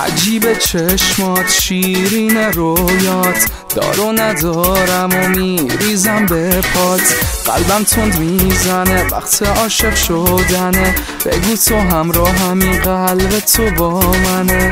عجیب چشمات شیرین رویات، دار و ندارم و میریزم به پات. قلبم تند میزنه وقت عاشق شدنه، بگو تو همراه همین قلب تو با منه.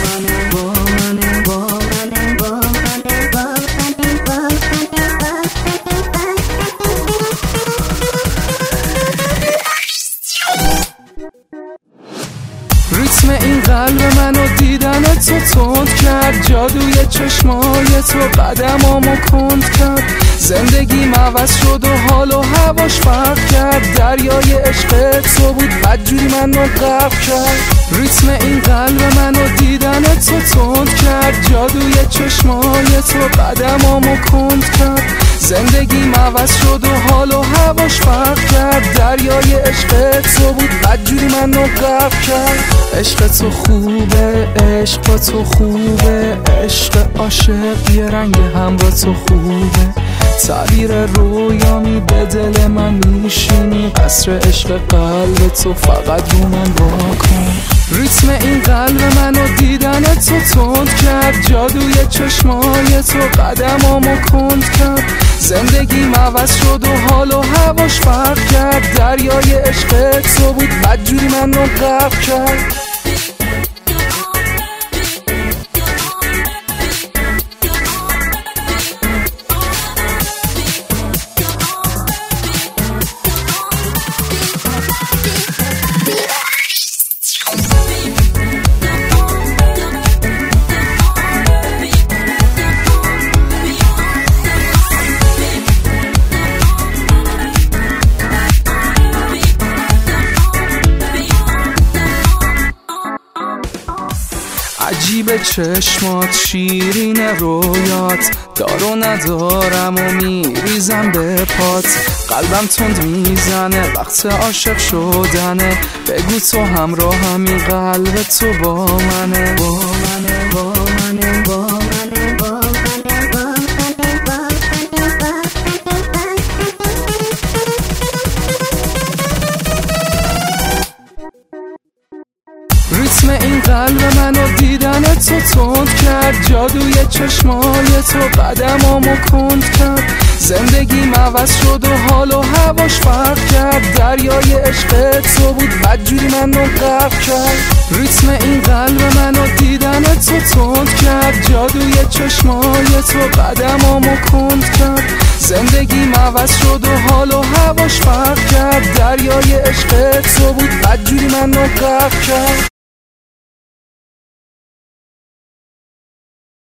ریتم این قلب منو دیدن تو تند کرد، جادوی چشمای تو قدمامو کند کرد. زندگیم عوض شد و حال و هواش فرق کرد، دریای عشق تو بود بدجوری منو غرق کرد. ریتم این قلب منو دیدن تو تند کرد، جادوی چشمای تو قدمامو کند کرد. زندگیم عوض شد و حال و هواش فرق کرد، دریای عشق تو بود بدجوری منو غرق کرد. عشق تو خوبه، عشق با تو خوبه، عشق عاشق یه رنگ هم با تو خوبه. تعبیر رویامی به دل من میشینی، قصر عشق قلب تو فقط رو من واکن. ریتم این قلب منو دیدن تو تند کرد، جادوی چشمای تو قدمامو کند کرد. زندگیم عوض شد و حال و هواش فرق کرد، دریای عشق تو بود بدجوری منو غرق کرد. عجیب چشمات شیرین رویات، دار و ندارم و میریزم به پات. قلبم تند میزنه وقت عاشق شدنه، بگو تو همراه همین قلب تو با منه. ریتم این قلب منو دیدن تو تند کرد، جادوی چشمای تو قدمامو کند کرد. زندگیم عوض شد و حال و هواش فرق کرد، دریای عشق تو بود بدجوری منو غرق کرد. ریتم این قلب منو دیدن تو تند کرد، جادوی چشمای تو قدمامو کند کرد. زندگیم عوض شد و حال و هواش فرق کرد، دریای عشق تو بود بدجوری منو غرق کرد.